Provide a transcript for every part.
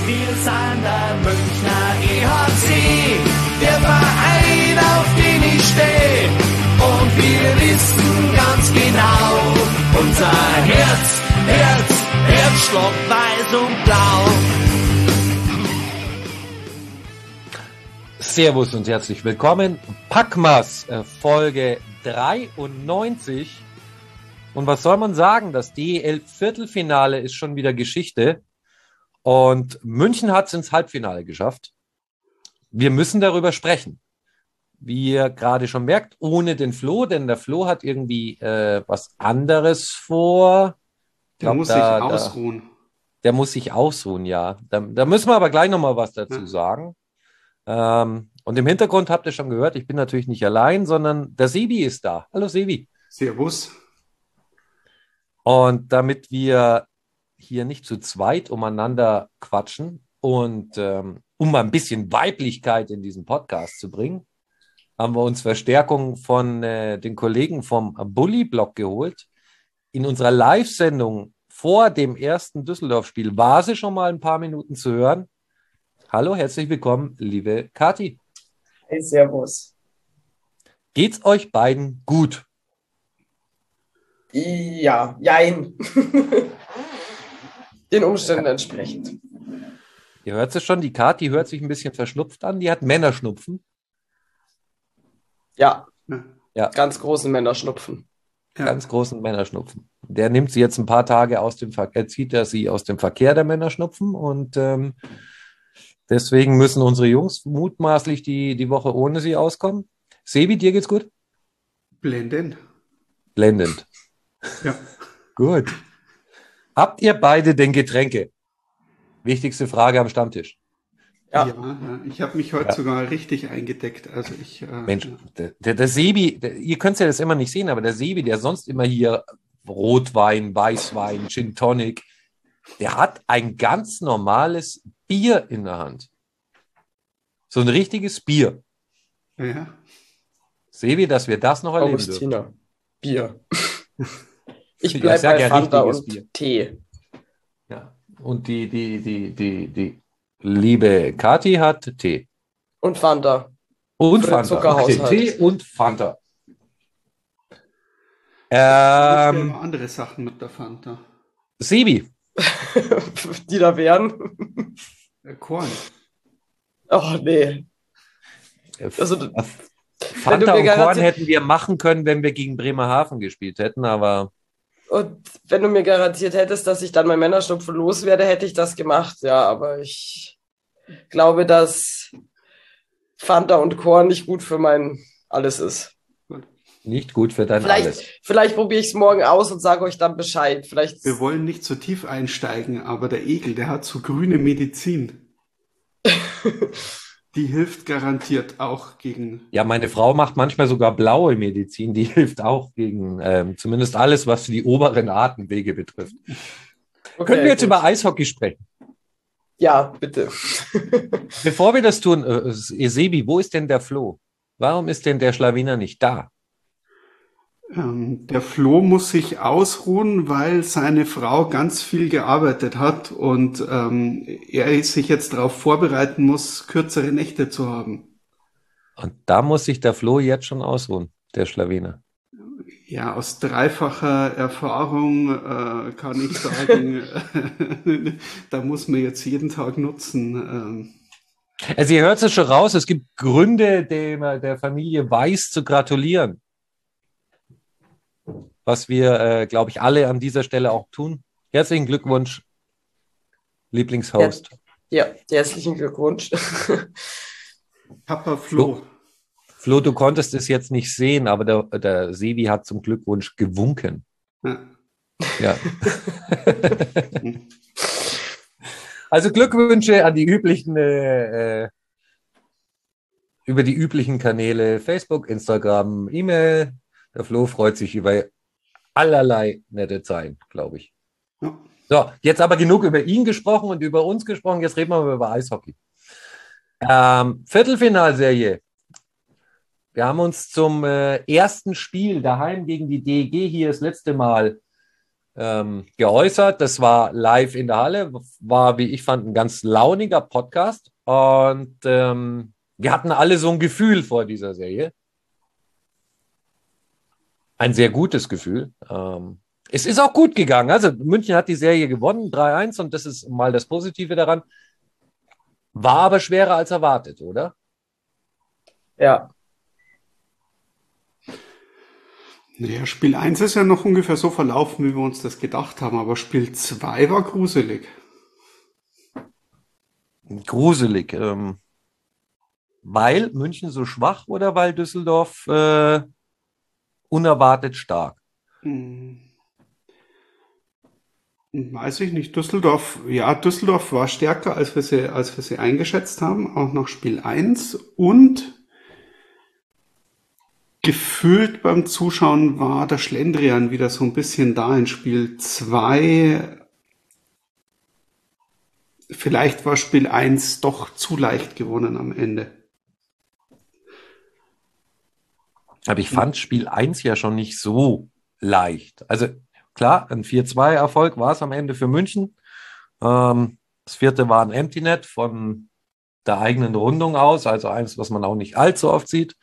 Wir sind der Münchner EHC, der Verein, auf den ich stehe. Und wir wissen ganz genau, unser Herzschlag weiß und blau. Servus und herzlich willkommen. Packmas, Folge 93. Und was soll man sagen? Das DEL-Viertelfinale ist schon wieder Geschichte. Und München hat es ins Halbfinale geschafft. Wir müssen darüber sprechen. Wie ihr gerade schon merkt, ohne den Flo, denn der Flo hat irgendwie was anderes vor. Der muss sich ausruhen. Der muss sich ausruhen, ja. Da müssen wir aber gleich nochmal was dazu sagen. Und im Hintergrund habt ihr schon gehört, ich bin natürlich nicht allein, sondern der Sebi ist da. Hallo Sebi. Servus. Und damit wir hier nicht zu zweit umeinander quatschen und um mal ein bisschen Weiblichkeit in diesen Podcast zu bringen, haben wir uns Verstärkung von den Kollegen vom Bully-Blog geholt. In unserer Live-Sendung vor dem ersten Düsseldorf-Spiel war sie schon mal ein paar Minuten zu hören. Hallo, herzlich willkommen, liebe Kathi. Hey, servus. Geht's euch beiden gut? Ja, jein. Den Umständen entsprechend. Ihr hört es schon, die Kathi hört sich ein bisschen verschnupft an. Die hat Männerschnupfen. Ja, Ja. Ganz großen Männerschnupfen. Ja. Ganz großen Männerschnupfen. Der nimmt sie jetzt ein paar Tage aus dem Verkehr, zieht er sie aus dem Verkehr der Männerschnupfen und deswegen müssen unsere Jungs mutmaßlich die Woche ohne sie auskommen. Sebi, dir geht's gut? Blendend. Blendend. Ja. Gut. Habt ihr beide denn Getränke? Wichtigste Frage am Stammtisch. Ja. Ja, ich habe mich heute sogar richtig eingedeckt. Also Mensch, der Sebi, ihr könnt ja das immer nicht sehen, aber der Sebi, der sonst immer hier Rotwein, Weißwein, Gin Tonic, der hat ein ganz normales Bier in der Hand. So ein richtiges Bier. Ja. Sebi, dass wir das noch erleben dürfen. Augustiner. Bier. Ich Ich bleibe sag bei ja Fanta richtiges und Bier. Tee. Ja. Und die liebe Kathi hat Tee. Und Fanta. Und Für den Fanta. Zuckerhaushalt. Okay, Tee und Fanta. Ich immer andere Sachen mit der Fanta. Sebi, Die da wären. Korn. Oh, nee. Also, Fanta mir und Korn garantiert- hätten wir machen können, wenn wir gegen Bremerhaven gespielt hätten, aber und wenn du mir garantiert hättest, dass ich dann mein Männerschnupfen loswerde, hätte ich das gemacht. Ja, aber ich glaube, dass Fanta und Korn nicht gut für mein alles ist. nicht gut für dein Alles. Vielleicht probiere ich es morgen aus und sage euch dann Bescheid. Vielleicht. Wir wollen nicht so tief einsteigen, aber der Egel, der hat so grüne Medizin. Die hilft garantiert auch gegen. Ja, meine Frau macht manchmal sogar blaue Medizin, die hilft auch gegen zumindest alles, was die oberen Atemwege betrifft. Okay, Können wir jetzt gut. über Eishockey sprechen? Ja, bitte. Bevor wir das tun, Sebi, wo ist denn der Flo? Warum ist denn der Schlawiner nicht da? Der Flo muss sich ausruhen, weil seine Frau ganz viel gearbeitet hat und er sich jetzt darauf vorbereiten muss, kürzere Nächte zu haben. Und da muss sich der Flo jetzt schon ausruhen, der Schlawiner. Ja, aus dreifacher Erfahrung kann ich sagen, da muss man jetzt jeden Tag nutzen. Also ihr hört es schon raus, es gibt Gründe, der Familie Weiß zu gratulieren. Was wir, glaube ich, alle an dieser Stelle auch tun. Herzlichen Glückwunsch, Lieblingshost. Ja, herzlichen Glückwunsch. Papa Flo. Flo, du konntest es jetzt nicht sehen, aber der Sebi hat zum Glückwunsch gewunken. Ja. Ja. Also Glückwünsche an die üblichen, über die üblichen Kanäle, Facebook, Instagram, E-Mail. Der Flo freut sich über allerlei nette Zeilen, glaube ich. Ja. So, jetzt aber genug über ihn gesprochen und über uns gesprochen. Jetzt reden wir mal über Eishockey. Viertelfinalserie. Wir haben uns zum ersten Spiel daheim gegen die DEG hier das letzte Mal geäußert. Das war live in der Halle, war, wie ich fand, ein ganz launiger Podcast. Und wir hatten alle so ein Gefühl vor dieser Serie. Ein sehr gutes Gefühl. Es ist auch gut gegangen. Also München hat die Serie gewonnen, 3-1, und das ist mal das Positive daran. War aber schwerer als erwartet, oder? Ja. Naja, Spiel 1 ist ja noch ungefähr so verlaufen, wie wir uns das gedacht haben, aber Spiel 2 war gruselig. Gruselig. Weil München so schwach oder weil Düsseldorf unerwartet stark? Weiß ich nicht. Düsseldorf war stärker, als wir sie eingeschätzt haben, auch nach Spiel 1. Und gefühlt beim Zuschauen war der Schlendrian wieder so ein bisschen da in Spiel 2. Vielleicht war Spiel 1 doch zu leicht gewonnen am Ende. Aber ich fand Spiel 1 ja schon nicht so leicht. Also klar, ein 4-2-Erfolg war es am Ende für München. Das vierte war ein Empty Net von der eigenen Rundung aus, also eins, was man auch nicht allzu oft sieht.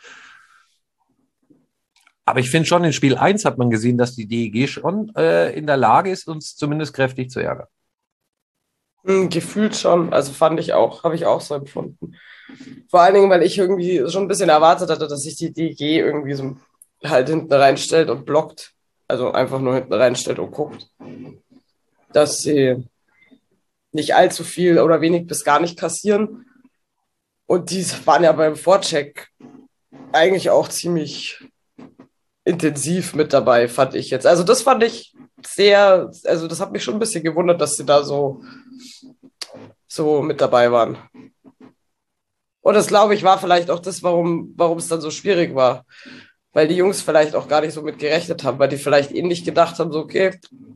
Aber ich finde schon, in Spiel 1 hat man gesehen, dass die DEG schon in der Lage ist, uns zumindest kräftig zu ärgern. Gefühlt schon, also fand ich auch, habe ich auch so empfunden. Vor allen Dingen, weil ich irgendwie schon ein bisschen erwartet hatte, dass sich die DG irgendwie so halt hinten reinstellt und blockt. Also einfach nur hinten reinstellt und guckt. Dass sie nicht allzu viel oder wenig bis gar nicht kassieren. Und die waren ja beim Vorcheck eigentlich auch ziemlich intensiv mit dabei, fand ich jetzt. Also das fand ich sehr, also das hat mich schon ein bisschen gewundert, dass sie da so mit dabei waren. Und das, glaube ich, war vielleicht auch das, warum es dann so schwierig war. Weil die Jungs vielleicht auch gar nicht so mit gerechnet haben, weil die vielleicht ähnlich gedacht haben, so okay,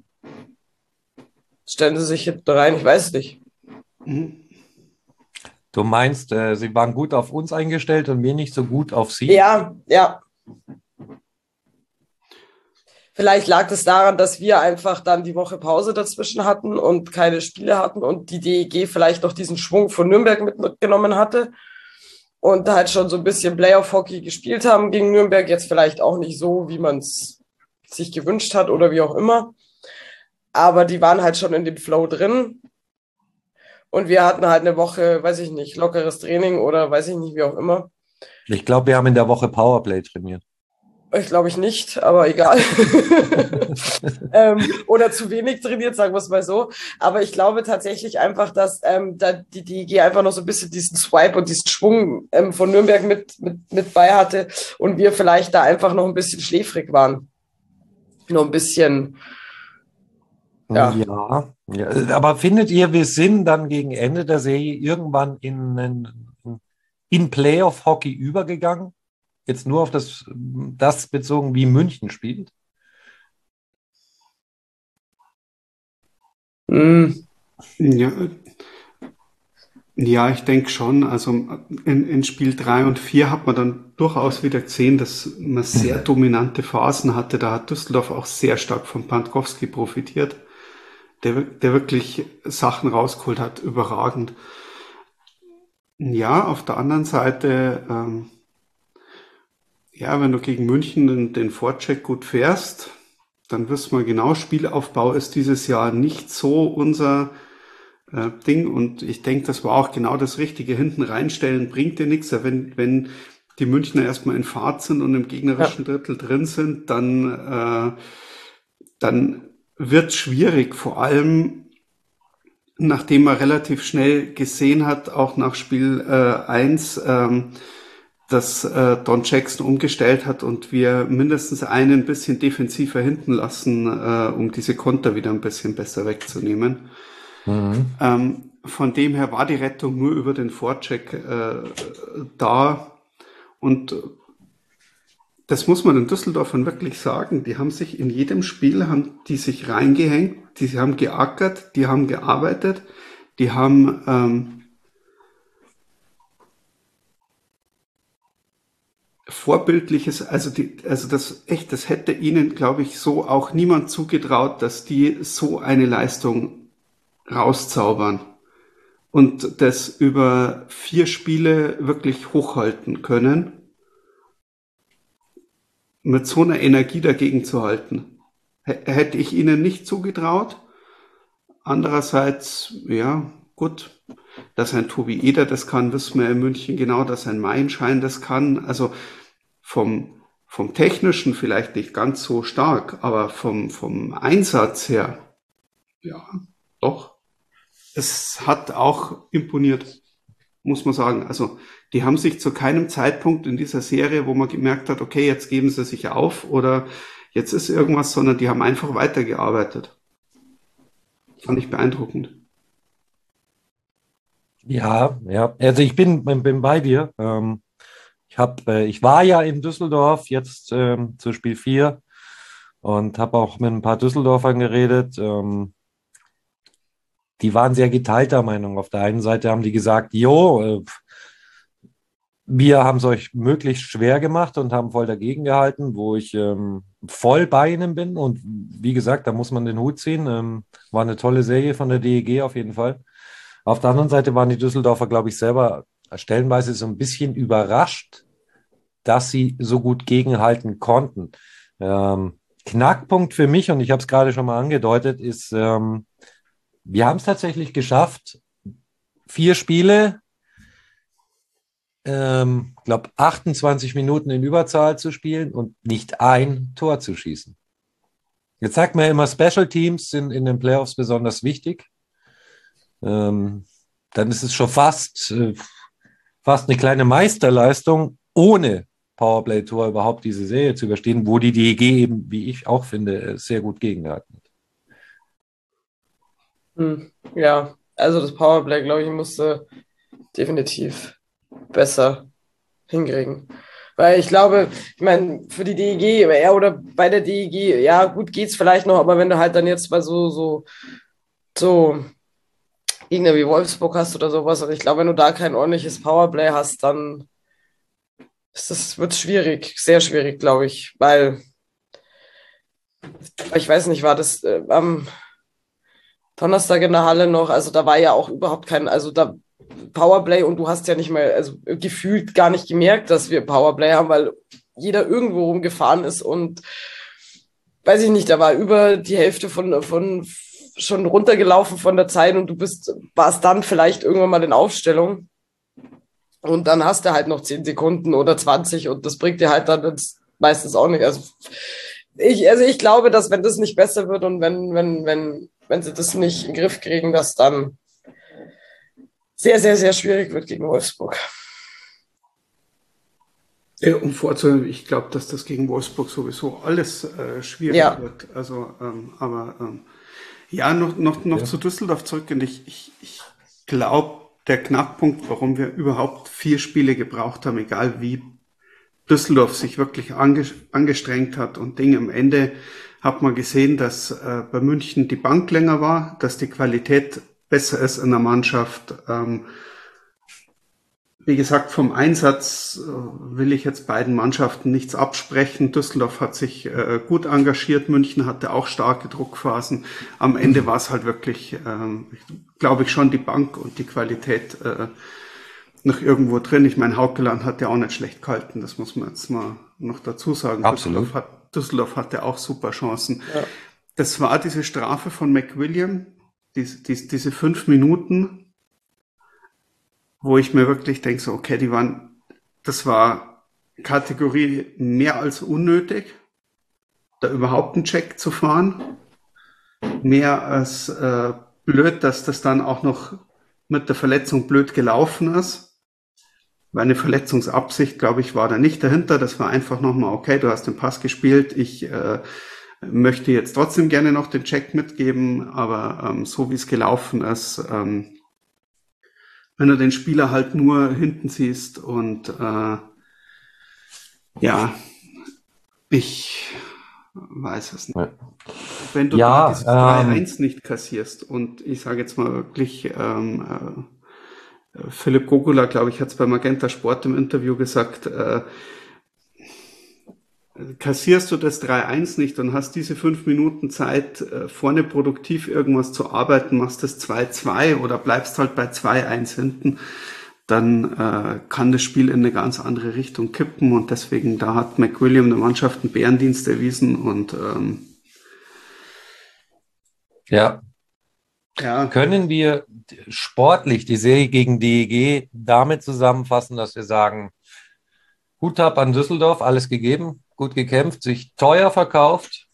stellen sie sich hinten rein, ich weiß nicht. Du meinst, sie waren gut auf uns eingestellt und wir nicht so gut auf sie? Ja. Vielleicht lag es daran, dass wir einfach dann die Woche Pause dazwischen hatten und keine Spiele hatten und die DEG vielleicht noch diesen Schwung von Nürnberg mitgenommen hatte und halt schon so ein bisschen Playoff-Hockey gespielt haben gegen Nürnberg. Jetzt vielleicht auch nicht so, wie man es sich gewünscht hat oder wie auch immer. Aber die waren halt schon in dem Flow drin. Und wir hatten halt eine Woche, weiß ich nicht, lockeres Training oder weiß ich nicht, wie auch immer. Ich glaube, wir haben in der Woche Powerplay trainiert. Ich glaube ich nicht, aber egal. Oder zu wenig trainiert, sagen wir es mal so. Aber ich glaube tatsächlich einfach, dass da die DEG einfach noch so ein bisschen diesen Swipe und diesen Schwung von Nürnberg mit bei hatte und wir vielleicht da einfach noch ein bisschen schläfrig waren. Nur ein bisschen. Ja, Aber findet ihr, wir sind dann gegen Ende der Serie irgendwann in Playoff-Hockey übergegangen? Jetzt nur auf das bezogen, wie München spielt? Ja, ich denke schon. Also in Spiel 3 und 4 hat man dann durchaus wieder gesehen, dass man sehr dominante Phasen hatte. Da hat Düsseldorf auch sehr stark von Pankowski profitiert, der wirklich Sachen rausgeholt hat, überragend. Ja, auf der anderen Seite, wenn du gegen München den Vorcheck gut fährst, dann wissen wir genau, Spielaufbau ist dieses Jahr nicht so unser Ding. Und ich denke, das war auch genau das Richtige. Hinten reinstellen bringt dir nichts. Wenn die Münchner erstmal in Fahrt sind und im gegnerischen Drittel drin sind, dann wird es schwierig. Vor allem, nachdem man relativ schnell gesehen hat, auch nach Spiel 1, dass Don Jackson umgestellt hat und wir mindestens einen ein bisschen defensiver hinten lassen, um diese Konter wieder ein bisschen besser wegzunehmen. Von dem her war die Rettung nur über den Vorcheck da. Und das muss man den Düsseldorfern wirklich sagen. Die haben sich in jedem Spiel, haben die sich reingehängt, die haben geackert, die haben gearbeitet, die haben vorbildliches, also das hätte ihnen, glaube ich, so auch niemand zugetraut, dass die so eine Leistung rauszaubern und das über 4 Spiele wirklich hochhalten können, mit so einer Energie dagegen zu halten. Hätte ich ihnen nicht zugetraut. Andererseits, ja, gut, dass ein Tobi Eder das kann, wissen wir in München genau, dass ein Meilenschein das kann. Also vom Technischen vielleicht nicht ganz so stark, aber vom Einsatz her, ja, doch. Es hat auch imponiert, muss man sagen. Also die haben sich zu keinem Zeitpunkt in dieser Serie, wo man gemerkt hat, okay, jetzt geben sie sich auf oder jetzt ist irgendwas, sondern die haben einfach weitergearbeitet. Fand ich beeindruckend. Ja, ja. Also ich bin bei dir. Ich war ja in Düsseldorf jetzt zu Spiel 4 und habe auch mit ein paar Düsseldorfern geredet. Die waren sehr geteilter Meinung. Auf der einen Seite haben die gesagt, wir haben es euch möglichst schwer gemacht und haben voll dagegen gehalten, wo ich voll bei ihnen bin. Und wie gesagt, da muss man den Hut ziehen. War eine tolle Serie von der DEG auf jeden Fall. Auf der anderen Seite waren die Düsseldorfer, glaube ich, selber stellenweise so ein bisschen überrascht, dass sie so gut gegenhalten konnten. Knackpunkt für mich, und ich habe es gerade schon mal angedeutet, ist, wir haben es tatsächlich geschafft, 4 Spiele, glaube 28 Minuten in Überzahl zu spielen und nicht ein Tor zu schießen. Jetzt sagt man ja immer, Special Teams sind in den Playoffs besonders wichtig. Dann ist es schon fast eine kleine Meisterleistung, ohne Powerplay-Tor überhaupt diese Serie zu überstehen, wo die DEG eben, wie ich auch finde, sehr gut gegengehalten hat. Ja, also das Powerplay, glaube ich, musste definitiv besser hinkriegen. Weil ich glaube, ich meine, für die DEG, ja, oder bei der DEG, ja, gut geht's vielleicht noch, aber wenn du halt dann jetzt bei so Gegner wie Wolfsburg hast oder sowas, und ich glaube, wenn du da kein ordentliches Powerplay hast, dann wird es schwierig, sehr schwierig, glaube ich, weil ich weiß nicht, war das am Donnerstag in der Halle noch, also da war ja auch überhaupt kein, also da Powerplay, und du hast ja nicht mal, also gefühlt gar nicht gemerkt, dass wir Powerplay haben, weil jeder irgendwo rumgefahren ist und weiß ich nicht, da war über die Hälfte von schon runtergelaufen von der Zeit und warst dann vielleicht irgendwann mal in Aufstellung und dann hast du halt noch 10 Sekunden oder 20 und das bringt dir halt dann meistens auch nicht. Also ich glaube, dass wenn das nicht besser wird und wenn sie das nicht in den Griff kriegen, dass dann sehr, sehr, sehr schwierig wird gegen Wolfsburg. Um vorzuhören, ich glaube, dass das gegen Wolfsburg sowieso alles schwierig wird. Also, noch zu Düsseldorf zurück. Und ich glaube, der Knackpunkt, warum wir überhaupt 4 Spiele gebraucht haben, egal wie Düsseldorf sich wirklich angestrengt hat und Dinge am Ende, hat man gesehen, dass bei München die Bank länger war, dass die Qualität besser ist in der Mannschaft. Wie gesagt, vom Einsatz will ich jetzt beiden Mannschaften nichts absprechen. Düsseldorf hat sich gut engagiert, München hatte auch starke Druckphasen. Am Ende war es halt wirklich, glaube ich, schon die Bank und die Qualität noch irgendwo drin. Ich meine, Haukeland hat ja auch nicht schlecht gehalten, das muss man jetzt mal noch dazu sagen. Absolut. Düsseldorf hatte auch super Chancen. Ja. Das war diese Strafe von McWilliam, diese 5 Minuten, wo ich mir wirklich denke, so, okay, das war Kategorie mehr als unnötig, da überhaupt einen Check zu fahren. Mehr als blöd, dass das dann auch noch mit der Verletzung blöd gelaufen ist. Weil eine Verletzungsabsicht, glaube ich, war da nicht dahinter. Das war einfach nochmal, okay, du hast den Pass gespielt, ich möchte jetzt trotzdem gerne noch den Check mitgeben, aber so wie es gelaufen ist, wenn du den Spieler halt nur hinten siehst und ich weiß es nicht. Wenn du da dieses 3-1 nicht kassierst und ich sage jetzt mal wirklich, Philipp Gogula, glaube ich, hat es bei Magenta Sport im Interview gesagt, kassierst du das 3-1 nicht und hast diese 5 Minuten Zeit, vorne produktiv irgendwas zu arbeiten, machst das 2-2 oder bleibst halt bei 2-1 hinten, dann kann das Spiel in eine ganz andere Richtung kippen und deswegen, da hat McWilliam der Mannschaft einen Bärendienst erwiesen und Ja. ja, Können wir sportlich die Serie gegen DEG damit zusammenfassen, dass wir sagen, Hut ab an Düsseldorf, alles gegeben, gut gekämpft, sich teuer verkauft.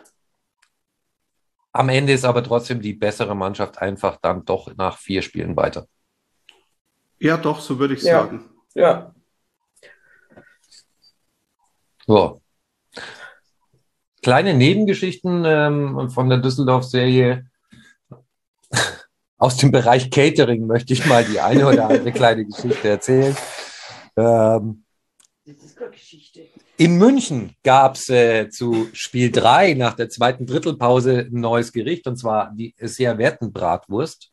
Am Ende ist aber trotzdem die bessere Mannschaft einfach dann doch nach 4 Spielen weiter. ja doch, so würde ich Ja. sagen. Ja. So. Kleine Nebengeschichten von der Düsseldorf-Serie. Aus dem Bereich Catering möchte ich mal die eine oder andere kleine Geschichte erzählen. In München gab es zu Spiel 3 nach der zweiten Drittelpause ein neues Gericht, und zwar die Servettenbratwurst.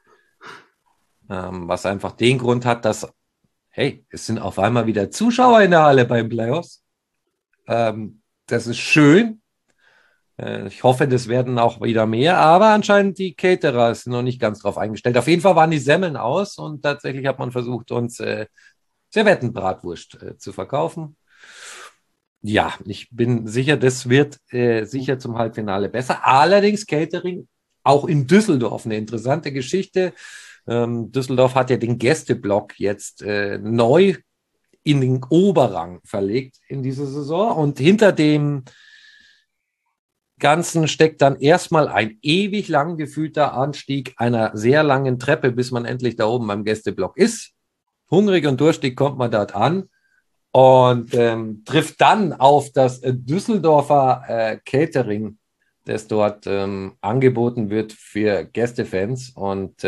Was einfach den Grund hat, dass, hey, es sind auf einmal wieder Zuschauer in der Halle beim Playoffs. Das ist schön. Ich hoffe, das werden auch wieder mehr, aber anscheinend die Caterer sind noch nicht ganz drauf eingestellt. Auf jeden Fall waren die Semmeln aus und tatsächlich hat man versucht, uns Servettenbratwurst zu verkaufen. Ja, ich bin sicher, das wird sicher zum Halbfinale besser. Allerdings Catering auch in Düsseldorf eine interessante Geschichte. Düsseldorf hat ja den Gästeblock jetzt neu in den Oberrang verlegt in dieser Saison und hinter dem Ganzen steckt dann erstmal ein ewig lang gefühlter Anstieg einer sehr langen Treppe, bis man endlich da oben beim Gästeblock ist. Hungrig und durstig kommt man dort an und trifft dann auf das Düsseldorfer Catering, das dort angeboten wird für Gästefans. Und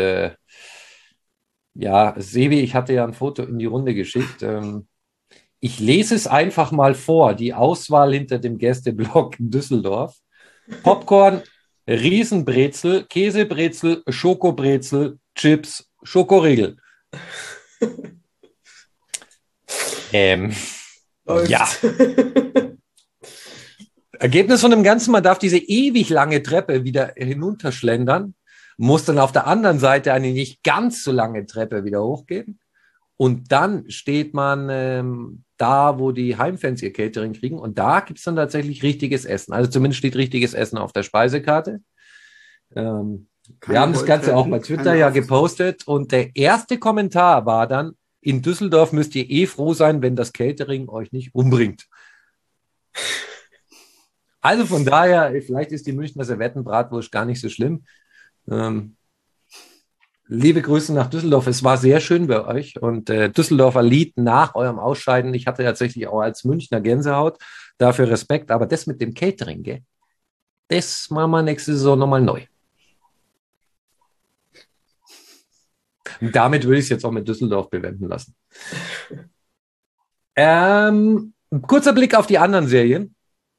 ja, Sebi, ich hatte ja ein Foto in die Runde geschickt. Ich lese es einfach mal vor, die Auswahl hinter dem Gästeblock in Düsseldorf. Popcorn, Riesenbrezel, Käsebrezel, Schokobrezel, Chips, Schokoriegel. Ja. Ergebnis von dem Ganzen, man darf diese ewig lange Treppe wieder hinunterschlendern, muss dann auf der anderen Seite eine nicht ganz so lange Treppe wieder hochgehen und dann steht man da, wo die Heimfans ihr Catering kriegen und da gibt es dann tatsächlich richtiges Essen. Also zumindest steht richtiges Essen auf der Speisekarte. Wir haben das Ganze auch bei Twitter ja gepostet und der erste Kommentar war dann, in Düsseldorf müsst ihr froh sein, wenn das Catering euch nicht umbringt. Also von daher, vielleicht ist die Münchner Servettenbratwurst gar nicht so schlimm. Liebe Grüße nach Düsseldorf. Es war sehr schön bei euch und Düsseldorfer Lied nach eurem Ausscheiden. Ich hatte tatsächlich auch als Münchner Gänsehaut. Dafür Respekt. Aber das mit dem Catering, gell? Das machen wir nächste Saison nochmal neu. Und damit würde ich es jetzt auch mit Düsseldorf bewenden lassen. Kurzer Blick auf die anderen Serien.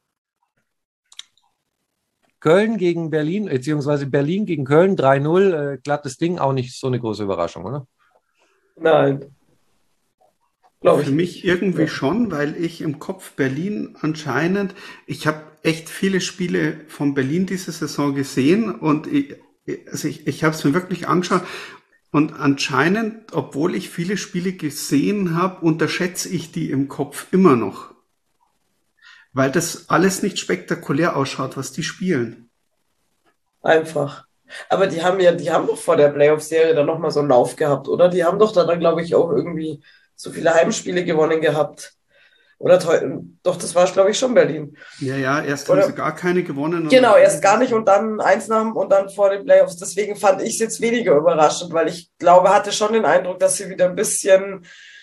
Köln gegen Berlin, beziehungsweise Berlin gegen Köln, 3-0, glattes Ding, auch nicht so eine große Überraschung, oder? Nein. Für mich irgendwie schon, weil ich im Kopf Berlin anscheinend, ich habe echt viele Spiele von Berlin diese Saison gesehen und ich habe es mir wirklich angeschaut und anscheinend, obwohl ich viele Spiele gesehen habe, unterschätze ich die im Kopf immer noch. Weil das alles nicht spektakulär ausschaut, was die spielen. Einfach. Aber die haben doch vor der Playoff-Serie dann nochmal so einen Lauf gehabt, oder? Die haben doch dann, glaube ich, auch irgendwie so viele Heimspiele gewonnen gehabt. Oder doch, das war, glaube ich, schon Berlin. Ja, erst haben sie gar keine gewonnen. Genau, erst gar nicht und dann eins nach und dann vor den Playoffs. Deswegen fand ich es jetzt weniger überraschend, weil ich glaube, hatte schon den Eindruck, dass sie wieder ein bisschen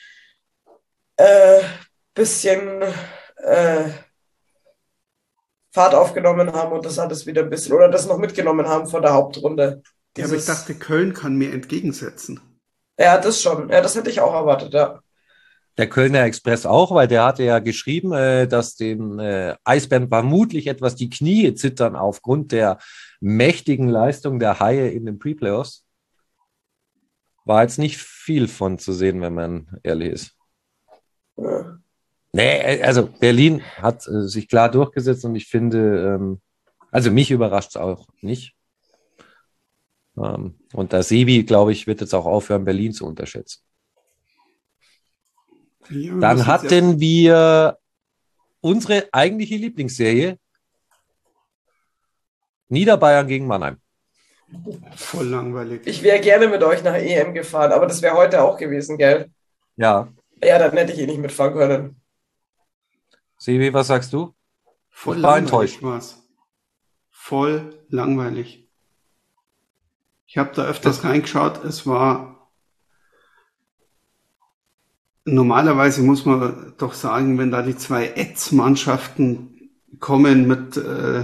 Fahrt aufgenommen haben und das hat es wieder ein bisschen, oder das noch mitgenommen haben vor der Hauptrunde. Ja, aber ich dachte, Köln kann mir entgegensetzen. Ja, das schon. Ja, das hätte ich auch erwartet, ja. Der Kölner Express auch, weil der hatte ja geschrieben, dass den Eisbären vermutlich etwas die Knie zittern aufgrund der mächtigen Leistung der Haie in den Pre-Playoffs. War jetzt nicht viel von zu sehen, wenn man ehrlich ist. Ja. Nee, also Berlin hat sich klar durchgesetzt und ich finde, also mich überrascht es auch nicht. Und der Sebi, glaube ich, wird jetzt auch aufhören, Berlin zu unterschätzen. Ja, Dann hatten wir unsere eigentliche Lieblingsserie, Niederbayern gegen Mannheim. voll langweilig. Ich wäre gerne mit euch nach EM gefahren, aber das wäre heute auch gewesen, gell? Ja, Ja, dann hätte ich nicht mitfahren können. Sebi, was sagst du? Voll Ich war langweilig enttäuscht. war's. Voll langweilig. Ich habe da öfters reingeschaut. Es war normalerweise, muss man doch sagen, wenn da die zwei Mannschaften kommen mit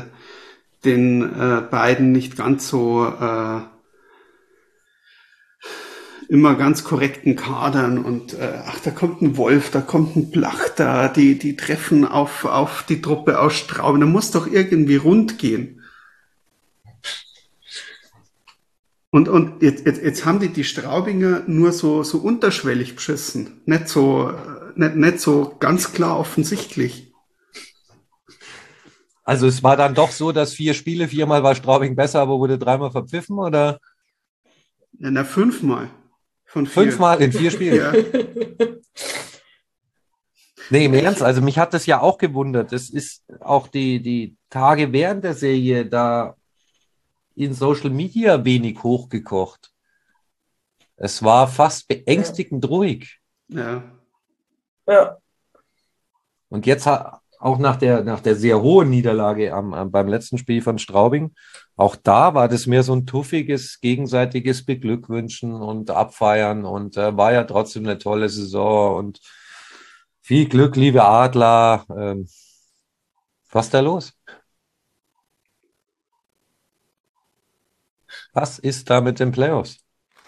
den beiden nicht ganz so immer ganz korrekten Kadern und ach, da kommt ein Wolf, da kommt ein Blach, da die treffen auf die Truppe aus Straubing. Da muss doch irgendwie rund gehen. Und jetzt haben die Straubinger nur so unterschwellig beschissen, nicht so ganz klar offensichtlich. Also es war dann doch so, dass 4 Spiele, 4-mal war Straubing besser, aber wurde 3-mal verpfiffen, oder? Ja, na, 5-mal von 4. 5-mal in 4 Spielen? Ja. Nee, im Ernst, also mich hat das ja auch gewundert. Es ist auch die Tage während der Serie da in Social Media wenig hochgekocht. Es war fast beängstigend ruhig. Ja. Ja. Und jetzt auch nach der sehr hohen Niederlage beim letzten Spiel von Straubing, auch da war das mehr so ein tuffiges, gegenseitiges Beglückwünschen und Abfeiern und war ja trotzdem eine tolle Saison und viel Glück, liebe Adler. Was ist da los? Was ist da mit den Playoffs?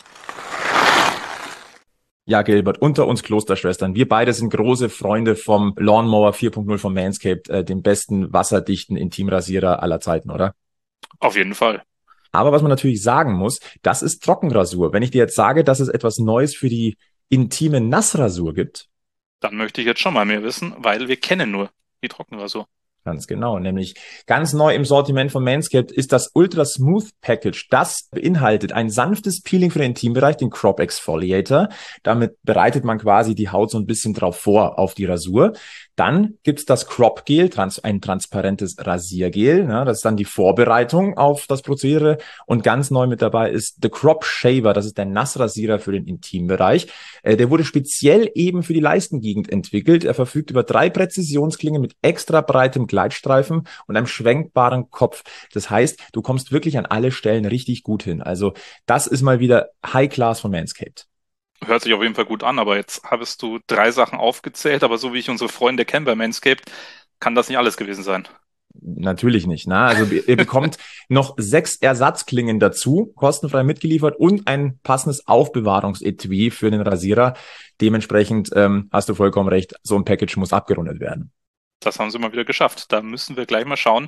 Ja, Gilbert, unter uns Klosterschwestern. Wir beide sind große Freunde vom Lawnmower 4.0 von Manscaped, dem besten wasserdichten Intimrasierer aller Zeiten, oder? Auf jeden Fall. Aber was man natürlich sagen muss, das ist Trockenrasur. Wenn ich dir jetzt sage, dass es etwas Neues für die intime Nassrasur gibt. Dann möchte ich jetzt schon mal mehr wissen, weil wir kennen nur die Trockenrasur. Ganz genau, nämlich ganz neu im Sortiment von Manscaped ist das Ultra Smooth Package. Das beinhaltet ein sanftes Peeling für den Intimbereich, den Crop Exfoliator. Damit bereitet man quasi die Haut so ein bisschen drauf vor auf die Rasur. Dann gibt's das Crop Gel, ein transparentes Rasiergel. Ja, das ist dann die Vorbereitung auf das Prozedere. Und ganz neu mit dabei ist The Crop Shaver. Das ist der Nassrasierer für den Intimbereich. Der wurde speziell eben für die Leistengegend entwickelt. Er verfügt über 3 Präzisionsklingen mit extra breitem Gleitstreifen und einem schwenkbaren Kopf. Das heißt, du kommst wirklich an alle Stellen richtig gut hin. Also das ist mal wieder High Class von Manscaped. Hört sich auf jeden Fall gut an, aber jetzt hast du 3 Sachen aufgezählt, aber so wie ich unsere Freunde kenne bei Manscaped, kann das nicht alles gewesen sein. Natürlich nicht. Ne? Also ihr bekommt noch 6 Ersatzklingen dazu, kostenfrei mitgeliefert und ein passendes Aufbewahrungsetui für den Rasierer. Dementsprechend hast du vollkommen recht, so ein Package muss abgerundet werden. Das haben sie mal wieder geschafft. Da müssen wir gleich mal schauen,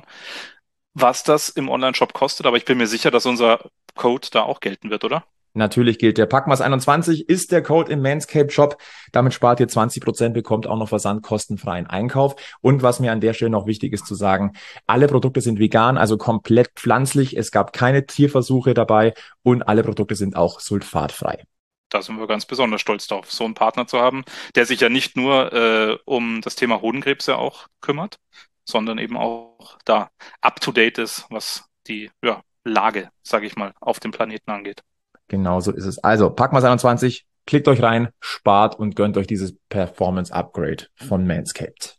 was das im Online-Shop kostet, aber ich bin mir sicher, dass unser Code da auch gelten wird, oder? Natürlich gilt der Packmas21 ist der Code im Manscaped Shop. Damit spart ihr 20%, bekommt auch noch versandkostenfreien Einkauf. Und was mir an der Stelle noch wichtig ist zu sagen, alle Produkte sind vegan, also komplett pflanzlich. Es gab keine Tierversuche dabei und alle Produkte sind auch sulfatfrei. Da sind wir ganz besonders stolz drauf, so einen Partner zu haben, der sich ja nicht nur um das Thema Hodenkrebs ja auch kümmert, sondern eben auch da up-to-date ist, was die Lage, sage ich mal, auf dem Planeten angeht. Genau so ist es. Also, Packmas21, klickt euch rein, spart und gönnt euch dieses Performance-Upgrade von Manscaped.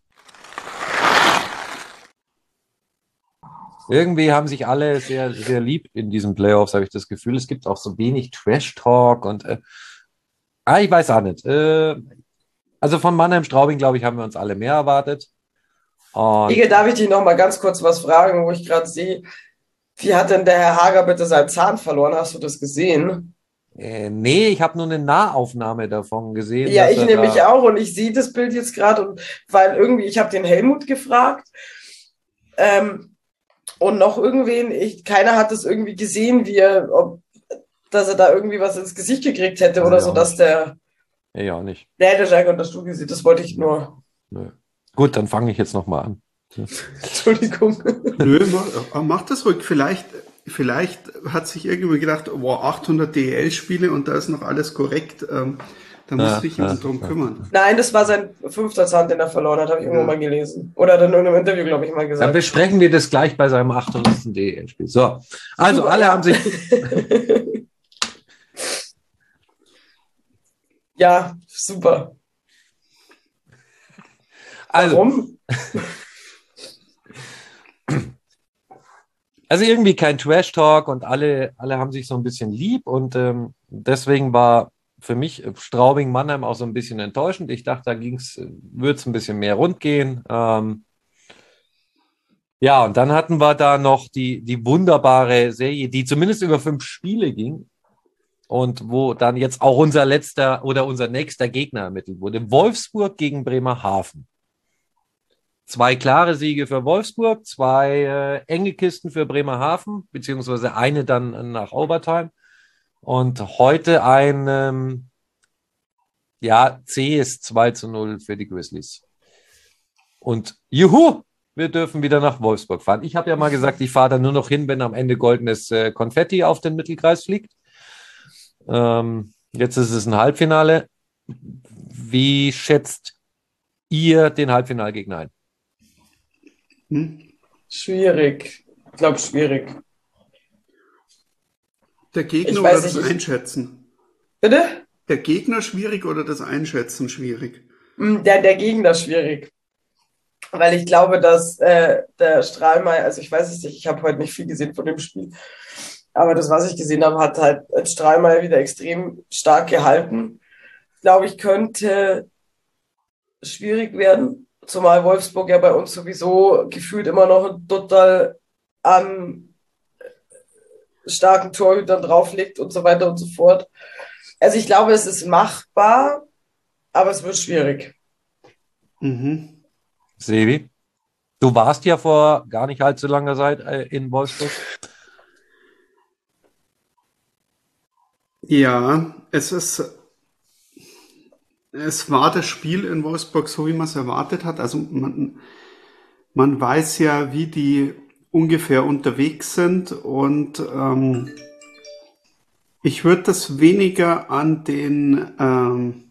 Irgendwie haben sich alle sehr, sehr lieb in diesen Playoffs, habe ich das Gefühl. Es gibt auch so wenig Trash-Talk und ich weiß auch nicht. Also von Mannheim-Straubing, glaube ich, haben wir uns alle mehr erwartet. Igel, darf ich dich noch mal ganz kurz was fragen, wo ich gerade sehe, wie hat denn der Herr Hager bitte seinen Zahn verloren? Hast du das gesehen? Nee, ich habe nur eine Nahaufnahme davon gesehen. Ja, ich nämlich auch und ich sehe das Bild jetzt gerade, und weil irgendwie, ich habe den Helmut gefragt und noch irgendwen, keiner hat das irgendwie gesehen, dass er da irgendwie was ins Gesicht gekriegt hätte oder so, dass der... Ja, auch nicht. Nee, der Jargon, das du gesehen, das wollte ich nur... Nö. Gut, dann fange ich jetzt nochmal an. Entschuldigung. Nö, mach das ruhig. Vielleicht hat sich irgendjemand gedacht, wow, 800 DEL-Spiele und da ist noch alles korrekt. Da muss sich jemand drum kümmern. Nein, das war sein 5. Sand, den er verloren hat, habe ich irgendwann mal gelesen. Oder dann in irgendeinem Interview, glaube ich, mal Dann gesagt. besprechen wir das gleich bei seinem 800. DEL-Spiel. So, also Super, alle ja. haben sich... Ja, super. Also, Warum? Also irgendwie kein Trash-Talk und alle haben sich so ein bisschen lieb und deswegen war für mich Straubing-Mannheim auch so ein bisschen enttäuschend. Ich dachte, da würde es ein bisschen mehr rund gehen. Ja, und dann hatten wir da noch die wunderbare Serie, die zumindest über 5 Spiele ging und wo dann jetzt auch unser nächster Gegner ermittelt wurde. Wolfsburg gegen Bremerhaven. 2 klare Siege für Wolfsburg, 2 enge Kisten für Bremerhaven, beziehungsweise eine dann nach Overtime. Und heute ein zähes 2-0 für die Grizzlies. Und juhu, wir dürfen wieder nach Wolfsburg fahren. Ich habe ja mal gesagt, ich fahre da nur noch hin, wenn am Ende goldenes Konfetti auf den Mittelkreis fliegt. Jetzt ist es ein Halbfinale. Wie schätzt ihr den Halbfinalgegner ein? Schwierig. Ich glaube, schwierig. Der Gegner Ich oder weiß das nicht, Einschätzen? Bitte? Der Gegner schwierig oder das Einschätzen schwierig? Der Gegner schwierig. Weil ich glaube, dass der Strahlmeier, also ich weiß es nicht, ich habe heute nicht viel gesehen von dem Spiel, aber das, was ich gesehen habe, hat halt Strahlmeier wieder extrem stark gehalten. Glaube ich, könnte schwierig werden, zumal Wolfsburg ja bei uns sowieso gefühlt immer noch ein total an starken Torhütern drauflegt und so weiter und so fort. Also ich glaube, es ist machbar, aber es wird schwierig. Mhm. Sevi, du warst ja vor gar nicht allzu langer Zeit in Wolfsburg. Ja, es war das Spiel in Wolfsburg so, wie man es erwartet hat. Also man weiß ja, wie die ungefähr unterwegs sind und ich würde das weniger an den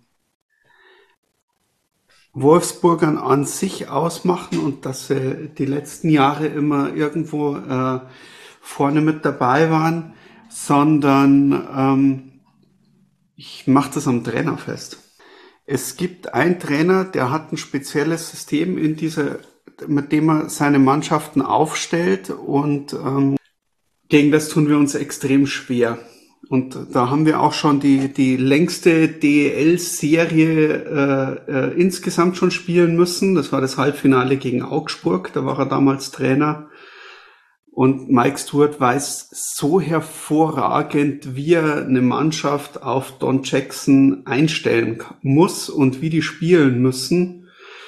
Wolfsburgern an sich ausmachen und dass sie die letzten Jahre immer irgendwo vorne mit dabei waren, sondern ich mache das am Trainer fest. Es gibt einen Trainer, der hat ein spezielles System mit dem er seine Mannschaften aufstellt und gegen das tun wir uns extrem schwer. Und da haben wir auch schon die längste DEL-Serie insgesamt schon spielen müssen. Das war das Halbfinale gegen Augsburg. Da war er damals Trainer. Und Mike Stewart weiß so hervorragend, wie er eine Mannschaft auf Don Jackson einstellen muss und wie die spielen müssen.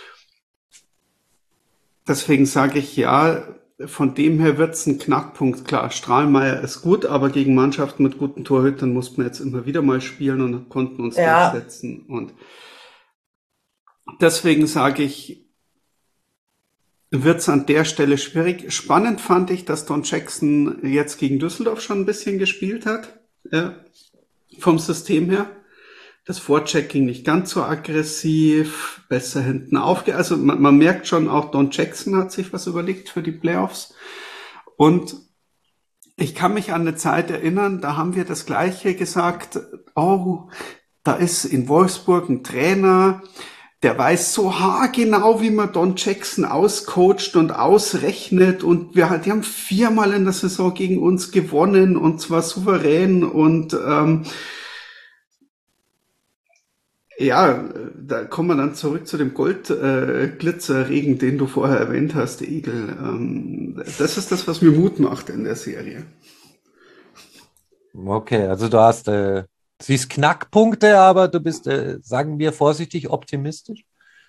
Deswegen sage ich ja, von dem her wird's ein Knackpunkt. Klar, Strahlmeier ist gut, aber gegen Mannschaften mit guten Torhütern mussten wir jetzt immer wieder mal spielen und konnten uns durchsetzen. Und deswegen sage ich, wird's an der Stelle schwierig. Spannend fand ich, dass Don Jackson jetzt gegen Düsseldorf schon ein bisschen gespielt hat, vom System her. Das Vorchecking nicht ganz so aggressiv, besser hinten also man merkt schon, auch Don Jackson hat sich was überlegt für die Playoffs. Und ich kann mich an eine Zeit erinnern, da haben wir das Gleiche gesagt, oh, da ist in Wolfsburg ein Trainer, der weiß so haargenau, wie man Don Jackson auscoacht und ausrechnet und die haben 4-mal in der Saison gegen uns gewonnen und zwar souverän und ja, da kommen wir dann zurück zu dem Goldglitzerregen, den du vorher erwähnt hast, Egel. Das ist das, was mir Mut macht in der Serie. Okay, also du hast siehst Knackpunkte, aber du bist, sagen wir vorsichtig, optimistisch?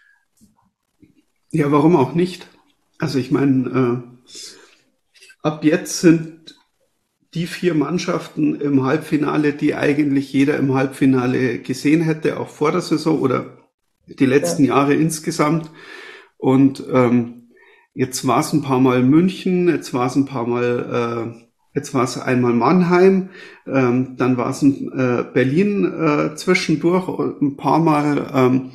Ja, warum auch nicht? Also ich meine, ab jetzt sind die 4 Mannschaften im Halbfinale, die eigentlich jeder im Halbfinale gesehen hätte, auch vor der Saison oder die letzten Jahre insgesamt. Und jetzt war es ein paar Mal München, jetzt war es einmal Mannheim, dann war es Berlin zwischendurch und ein paar Mal.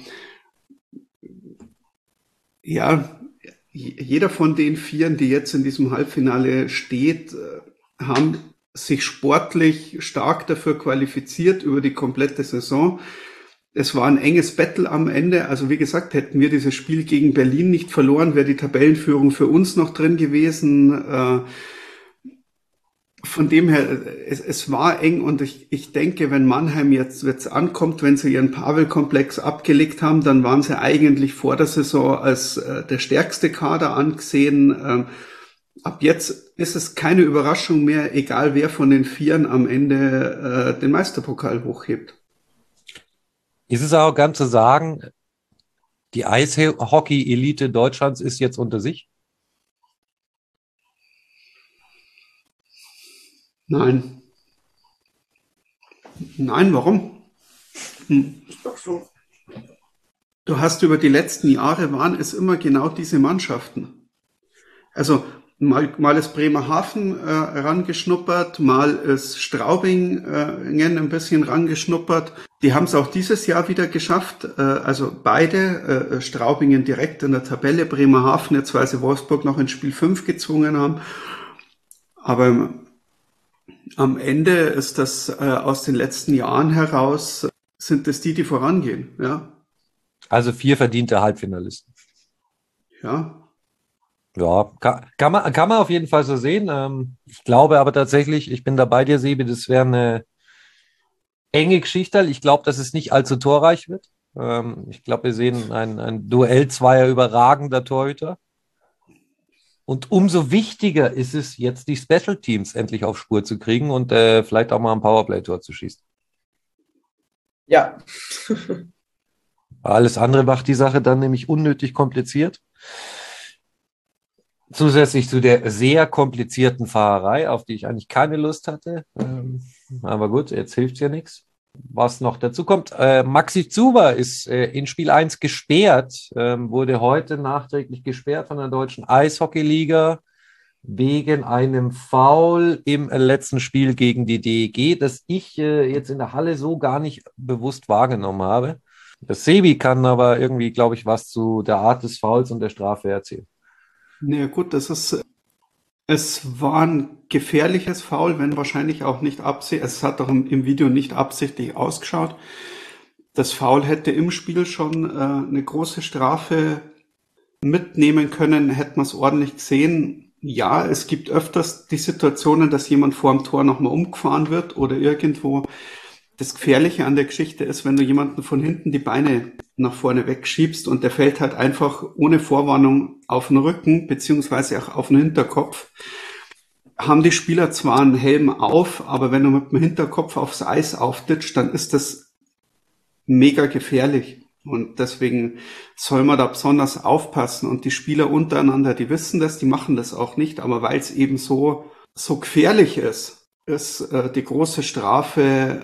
Ja, jeder von den Vieren, die jetzt in diesem Halbfinale steht, haben sich sportlich stark dafür qualifiziert über die komplette Saison. Es war ein enges Battle am Ende. Also wie gesagt, hätten wir dieses Spiel gegen Berlin nicht verloren, wäre die Tabellenführung für uns noch drin gewesen. Von dem her, es war eng und ich denke, wenn Mannheim jetzt ankommt, wenn sie ihren Pavel-Komplex abgelegt haben, dann waren sie eigentlich vor der Saison als der stärkste Kader angesehen. Ab jetzt ist es keine Überraschung mehr, egal wer von den Vieren am Ende den Meisterpokal hochhebt. Ist es arrogant zu sagen, die Eishockey-Elite Deutschlands ist jetzt unter sich? Nein. Nein, warum? Ist doch so. Du hast über die letzten Jahre waren es immer genau diese Mannschaften. Also mal ist Bremerhaven rangeschnuppert, mal ist Straubing ein bisschen rangeschnuppert. Die haben es auch dieses Jahr wieder geschafft. Also beide, Straubingen direkt in der Tabelle, Bremerhaven jetzt, weil sie Wolfsburg noch in Spiel 5 gezwungen haben. Aber am Ende ist das aus den letzten Jahren heraus, sind es die vorangehen, ja. Also 4 verdiente Halbfinalisten. Ja. Ja, kann man auf jeden Fall so sehen. Ich glaube aber tatsächlich, ich bin da bei dir, Sebi, das wäre eine enge Geschichte. Ich glaube, dass es nicht allzu torreich wird. Ich glaube, wir sehen ein Duell zweier überragender Torhüter. Und umso wichtiger ist es, jetzt die Special Teams endlich auf Spur zu kriegen und vielleicht auch mal ein Powerplay-Tor zu schießen. Ja. Alles andere macht die Sache dann nämlich unnötig kompliziert. Zusätzlich zu der sehr komplizierten Fahrerei, auf die ich eigentlich keine Lust hatte. Aber gut, jetzt hilft ja nichts. Was noch dazu kommt, Maxi Zuber ist in Spiel 1 gesperrt, wurde heute nachträglich gesperrt von der Deutschen Eishockeyliga wegen einem Foul im letzten Spiel gegen die DEG, das ich jetzt in der Halle so gar nicht bewusst wahrgenommen habe. Das Sebi kann aber irgendwie, glaube ich, was zu der Art des Fouls und der Strafe erzählen. Naja gut, es war ein gefährliches Foul, wenn wahrscheinlich auch nicht absichtlich, es hat doch im Video nicht absichtlich ausgeschaut. Das Foul hätte im Spiel schon eine große Strafe mitnehmen können, hätte man es ordentlich gesehen. Ja, es gibt öfters die Situationen, dass jemand vor dem Tor nochmal umgefahren wird oder irgendwo. Das Gefährliche an der Geschichte ist, wenn du jemanden von hinten die Beine nach vorne wegschiebst und der fällt halt einfach ohne Vorwarnung auf den Rücken, beziehungsweise auch auf den Hinterkopf, haben die Spieler zwar einen Helm auf, aber wenn du mit dem Hinterkopf aufs Eis auftitscht, dann ist das mega gefährlich. Und deswegen soll man da besonders aufpassen. Und die Spieler untereinander, die wissen das, die machen das auch nicht, aber weil es eben so gefährlich ist die große Strafe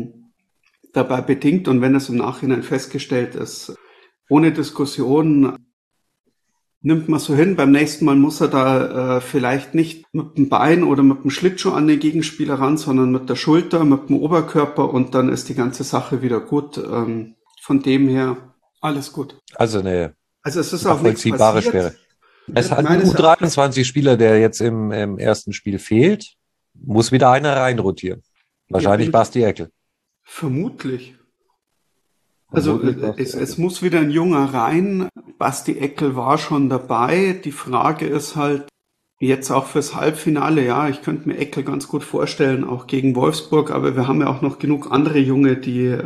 dabei bedingt. Und wenn es im Nachhinein festgestellt ist, ohne Diskussion, nimmt man so hin. Beim nächsten Mal muss er da vielleicht nicht mit dem Bein oder mit dem Schlittschuh an den Gegenspieler ran, sondern mit der Schulter, mit dem Oberkörper und dann ist die ganze Sache wieder gut. Von dem her alles gut. Also es ist auch nichts nachvollziehbare passiert. Schwere. Es hat ein U23-Spieler, der jetzt im ersten Spiel fehlt. Muss wieder einer reinrotieren. Wahrscheinlich Basti Eckel. Vermutlich. Also es muss wieder ein Junger rein. Basti Eckel war schon dabei. Die Frage ist halt jetzt auch fürs Halbfinale. Ja, ich könnte mir Eckel ganz gut vorstellen, auch gegen Wolfsburg. Aber wir haben ja auch noch genug andere Junge, die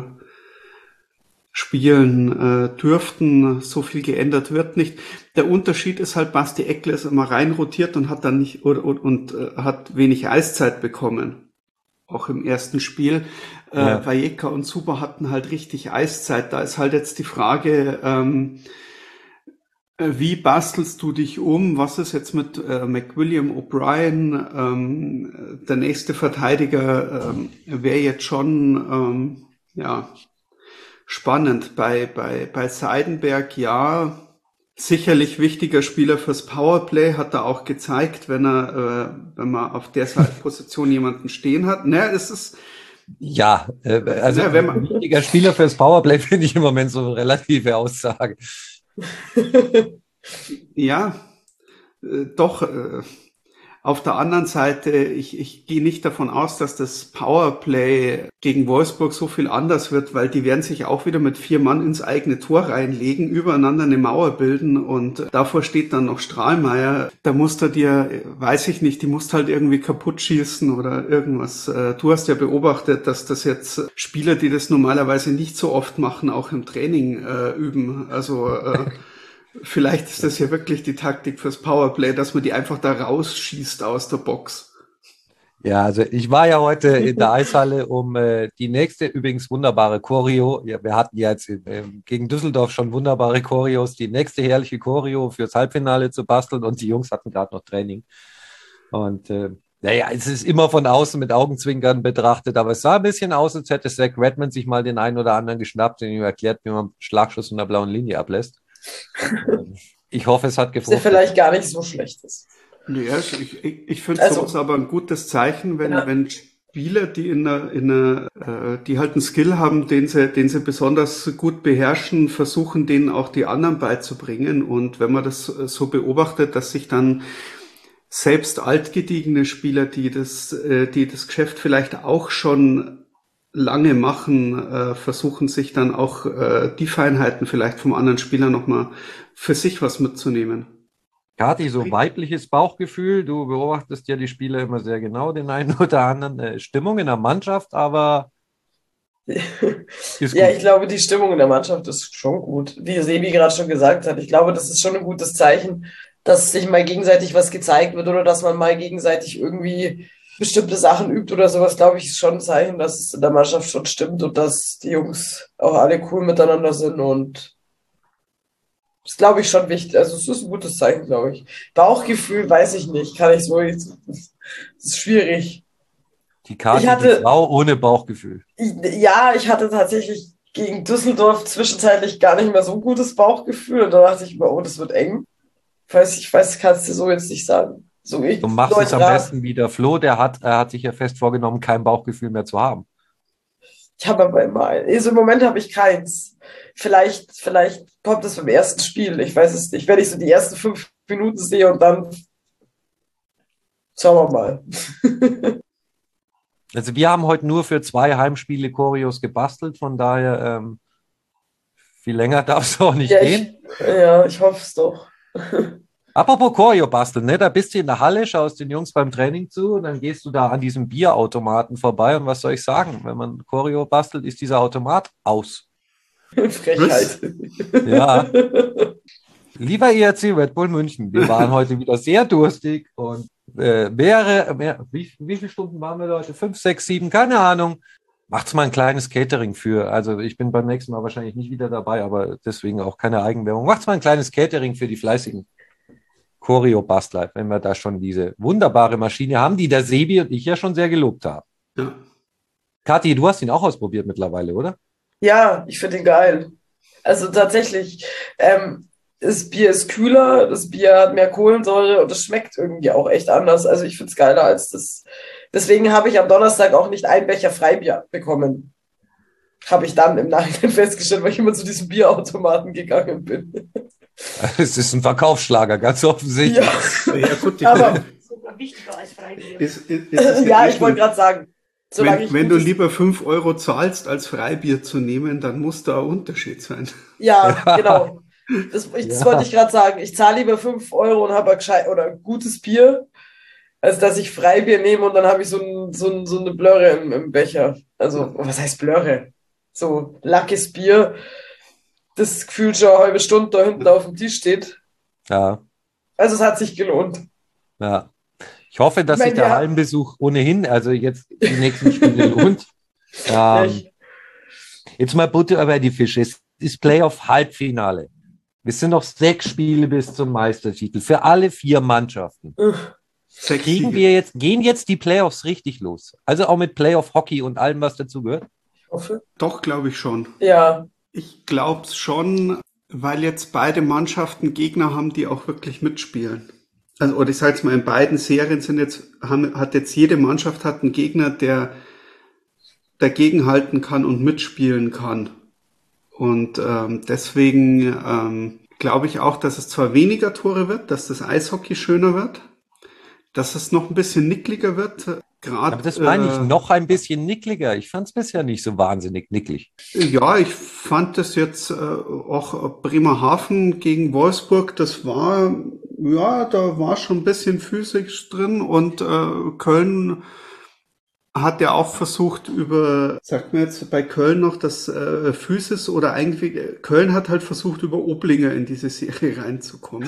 spielen dürften. So viel geändert wird nicht. Der Unterschied ist halt, Basti Eckel ist immer rein rotiert und hat dann nicht und hat wenig Eiszeit bekommen. Auch im ersten Spiel. Valleca und Zuber hatten halt richtig Eiszeit. Da ist halt jetzt die Frage, wie bastelst du dich um? Was ist jetzt mit McWilliam O'Brien? Der nächste Verteidiger wäre jetzt schon spannend. Bei Seidenberg, ja, Sicherlich wichtiger Spieler fürs Powerplay, hat er auch gezeigt, wenn man auf der Position jemanden stehen hat. Ne, es ist Ja, also Ja, wenn man- ein wichtiger Spieler fürs Powerplay finde ich im Moment so eine relative Aussage. ja, doch. Auf der anderen Seite, ich gehe nicht davon aus, dass das Powerplay gegen Wolfsburg so viel anders wird, weil die werden sich auch wieder mit 4 Mann ins eigene Tor reinlegen, übereinander eine Mauer bilden und davor steht dann noch Strahlmeier. Da musst du dir, weiß ich nicht, die musst halt irgendwie kaputt schießen oder irgendwas. Du hast ja beobachtet, dass das jetzt Spieler, die das normalerweise nicht so oft machen, auch im Training üben. Also vielleicht ist das ja wirklich die Taktik fürs Powerplay, dass man die einfach da rausschießt aus der Box. Ja, also ich war ja heute in der Eishalle, um die nächste übrigens wunderbare Choreo. Ja, wir hatten ja jetzt gegen Düsseldorf schon wunderbare Choreos, die nächste herrliche Choreo fürs Halbfinale zu basteln und die Jungs hatten gerade noch Training. Und naja, es ist immer von außen mit Augenzwinkern betrachtet, aber es sah ein bisschen aus, als hätte Zach Redmond sich mal den einen oder anderen geschnappt und ihm erklärt, wie man Schlagschuss von der blauen Linie ablässt. Ich hoffe, es hat Was ja gefruchtet. vielleicht gar nicht so schlecht ist. Ja, ich finde Also- sowas aber ein gutes Zeichen, wenn, Ja. wenn Spieler, die die halt einen Skill haben, den sie besonders gut beherrschen, versuchen, denen auch die anderen beizubringen. Und wenn man das so beobachtet, dass sich dann selbst altgediegene Spieler, die das Geschäft vielleicht auch schon lange machen, versuchen sich dann auch die Feinheiten vielleicht vom anderen Spieler nochmal für sich was mitzunehmen. Kathi, so weibliches Bauchgefühl, du beobachtest ja die Spieler immer sehr genau, den einen oder anderen Stimmung in der Mannschaft, aber ist Ja, gut. ich glaube, die Stimmung in der Mannschaft ist schon gut. Wie Sebi gerade schon gesagt hat, ich glaube, das ist schon ein gutes Zeichen, dass sich mal gegenseitig was gezeigt wird oder dass man mal gegenseitig irgendwie bestimmte Sachen übt oder sowas, glaube ich, ist schon ein Zeichen, dass es in der Mannschaft schon stimmt und dass die Jungs auch alle cool miteinander sind und das ist, glaube ich, schon wichtig. Also es ist ein gutes Zeichen, glaube ich. Bauchgefühl weiß ich nicht, kann ich so jetzt. Das ist schwierig. Die Kathi, Ich hatte- die Frau ohne Bauchgefühl. Ja, ich hatte tatsächlich gegen Düsseldorf zwischenzeitlich gar nicht mehr so ein gutes Bauchgefühl und da dachte ich mir, oh, das wird eng. Ich weiß, kannst du so jetzt nicht sagen. So, Du machst es am besten wie der Flo, er hat sich ja fest vorgenommen, kein Bauchgefühl mehr zu haben. Ich habe aber immer ein. Also im Moment habe ich keins. Vielleicht kommt es beim ersten Spiel. Ich weiß es nicht. Wenn ich so die ersten 5 Minuten sehe und dann schauen wir mal. Also wir haben heute nur für 2 Heimspiele Choreos gebastelt, von daher viel länger darf es auch nicht Ja, gehen. ich hoffe es doch. Apropos Choreo basteln, ne? Da bist du in der Halle, schaust den Jungs beim Training zu und dann gehst du da an diesem Bierautomaten vorbei und was soll ich sagen? Wenn man Choreo bastelt, ist dieser Automat aus. Frechheit. Ja. Lieber ERC Red Bull München, wir waren heute wieder sehr durstig und wie viele Stunden waren wir heute? 5, 6, 7, keine Ahnung. Macht's mal ein kleines Catering für, also ich bin beim nächsten Mal wahrscheinlich nicht wieder dabei, aber deswegen auch keine Eigenwerbung. Macht's mal ein kleines Catering für die fleißigen Choreo-Bastler, wenn wir da schon diese wunderbare Maschine haben, die der Sebi und ich ja schon sehr gelobt haben. Ja. Kathi, du hast ihn auch ausprobiert mittlerweile, oder? Ja, ich finde ihn geil. Also tatsächlich, das Bier ist kühler, das Bier hat mehr Kohlensäure und es schmeckt irgendwie auch echt anders. Also ich finde es geiler als das. Deswegen habe ich am Donnerstag auch nicht einen Becher Freibier bekommen. Habe ich dann im Nachhinein festgestellt, weil ich immer zu diesem Bierautomaten gegangen bin. Es ist ein Verkaufsschlager, ganz offensichtlich. Ja, Ja, gut, aber Sogar wichtiger als Freibier. ist ja, ich wollte gerade sagen, solange wenn du gutes- lieber 5 Euro zahlst, als Freibier zu nehmen, dann muss da ein Unterschied sein. Ja, genau. Das Ja. wollte ich gerade sagen. Ich zahle lieber 5 Euro und habe ein gutes Bier, als dass ich Freibier nehme und dann habe ich so eine Blöre im Becher. Also, was heißt Blöre? So lackes Bier, das gefühlt schon eine halbe Stunde da hinten auf dem Tisch steht. Ja, Also, es hat sich gelohnt. ja. Ich hoffe, dass Ich sich meine, der ja. Hallenbesuch ohnehin, also jetzt die nächsten Spiele lohnt. Jetzt mal Butter über die Fische. Es ist Playoff-Halbfinale. Es sind noch 6 Spiele bis zum Meistertitel für alle 4 Mannschaften. Gehen jetzt die Playoffs richtig los? Also auch mit Playoff-Hockey und allem, was dazugehört? Ich hoffe. Doch, glaube ich schon. Ja, Ich glaube es schon. Weil jetzt beide Mannschaften Gegner haben, die auch wirklich mitspielen. Also, oder ich sage jetzt mal, in beiden Serien hat jetzt jede Mannschaft hat einen Gegner, der dagegenhalten kann und mitspielen kann. Und deswegen glaube ich auch, dass es zwar weniger Tore wird, dass das Eishockey schöner wird, dass es noch ein bisschen nickliger wird. Aber das meine ich, noch ein bisschen nickliger. Ich fand es bisher nicht so wahnsinnig nicklig. Ja, ich fand das jetzt auch Bremerhaven gegen Wolfsburg, da war schon ein bisschen physisch drin und Köln hat ja auch versucht sagt man jetzt bei Köln noch das Physis oder eigentlich, Köln hat halt versucht über Oblinger in diese Serie reinzukommen.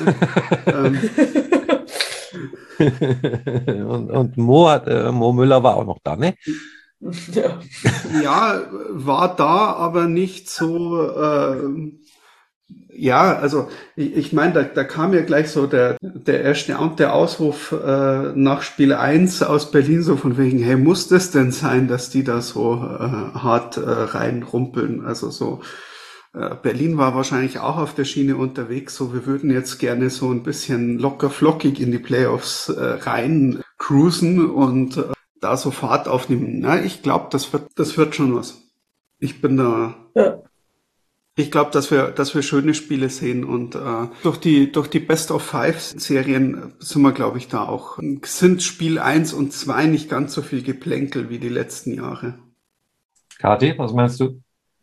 und Mo Müller war auch noch da, ne? Ja. Ja, war da, aber nicht so, also ich meine, da kam ja gleich so der erstaunte Ausruf nach Spiel 1 aus Berlin, so von wegen, hey, muss das denn sein, dass die da so hart reinrumpeln? Also so, Berlin war wahrscheinlich auch auf der Schiene unterwegs, so wir würden jetzt gerne so ein bisschen locker flockig in die Playoffs rein cruisen und da so Fahrt aufnehmen. Na, ich glaube, das wird schon was. Ich bin da. Ja. Ich glaube, dass wir schöne Spiele sehen und durch die Best-of-5-Serien sind wir, glaube ich, da auch. Sind Spiel 1 und 2 nicht ganz so viel Geplänkel wie die letzten Jahre. Kathi, was meinst du?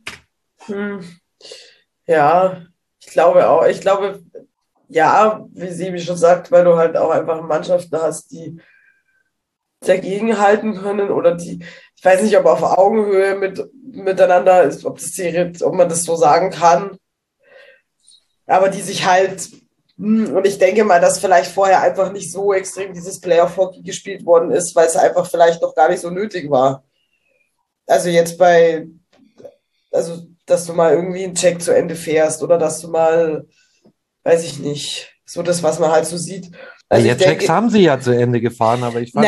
Ja, ich glaube auch. Ich glaube, ja, wie Sebi schon sagt, weil du halt auch einfach Mannschaften hast, die dagegen halten können oder die, ich weiß nicht, ob auf Augenhöhe miteinander ist, ob man das so sagen kann, aber die sich halt, und ich denke mal, dass vielleicht vorher einfach nicht so extrem dieses Playoff-Hockey gespielt worden ist, weil es einfach vielleicht noch gar nicht so nötig war. Also jetzt dass du mal irgendwie einen Check zu Ende fährst oder dass du mal, weiß ich nicht, so das, was man halt so sieht. Also ja, Checks haben sie ja zu Ende gefahren, aber ich fand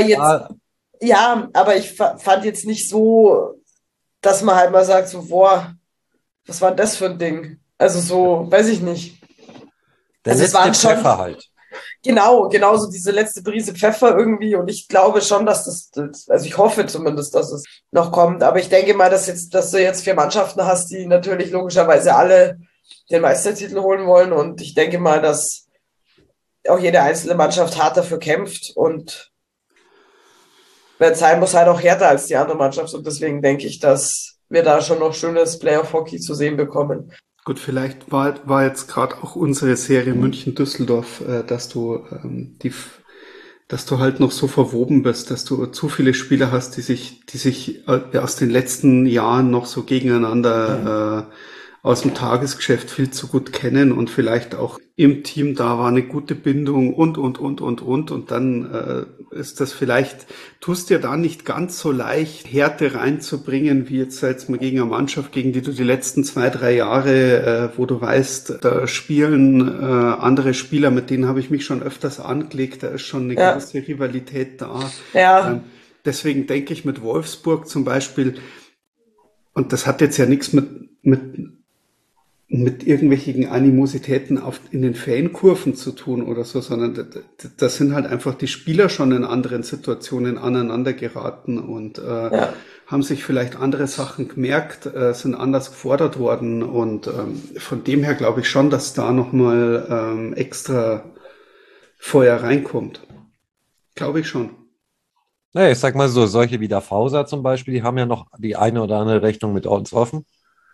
aber ich fand jetzt nicht so, dass man halt mal sagt, so, boah, was war denn das für ein Ding? Also so, weiß ich nicht. Der letzte Pfeffer halt. Genau, so diese letzte Prise Pfeffer irgendwie und ich glaube schon, dass also ich hoffe zumindest, dass es noch kommt, aber ich denke mal, dass du jetzt 4 Mannschaften hast, die natürlich logischerweise alle den Meistertitel holen wollen und ich denke mal, dass auch jede einzelne Mannschaft hart dafür kämpft und wenn es sein muss, halt auch härter als die andere Mannschaft und deswegen denke ich, dass wir da schon noch schönes Playoff-Hockey zu sehen bekommen. Gut, vielleicht war jetzt gerade auch unsere Serie München-Düsseldorf, dass du halt noch so verwoben bist, dass du zu viele Spieler hast, die sich aus den letzten Jahren noch so gegeneinander aus dem Tagesgeschäft viel zu gut kennen und vielleicht auch im Team da war eine gute Bindung und dann ist das vielleicht, tust dir da nicht ganz so leicht Härte reinzubringen, wie jetzt mal gegen eine Mannschaft, gegen die du die letzten 2-3 Jahre, wo du weißt, da spielen andere Spieler, mit denen habe ich mich schon öfters angelegt, da ist schon eine gewisse Rivalität da. Ja. Deswegen denke ich mit Wolfsburg zum Beispiel, und das hat jetzt ja nichts mit irgendwelchen Animositäten in den Fankurven zu tun oder so, sondern das sind halt einfach die Spieler schon in anderen Situationen aneinander geraten und haben sich vielleicht andere Sachen gemerkt, sind anders gefordert worden und von dem her glaube ich schon, dass da nochmal extra Feuer reinkommt. Glaube ich schon. Naja, ich sag mal so, solche wie der Fauser zum Beispiel, die haben ja noch die eine oder andere Rechnung mit uns offen.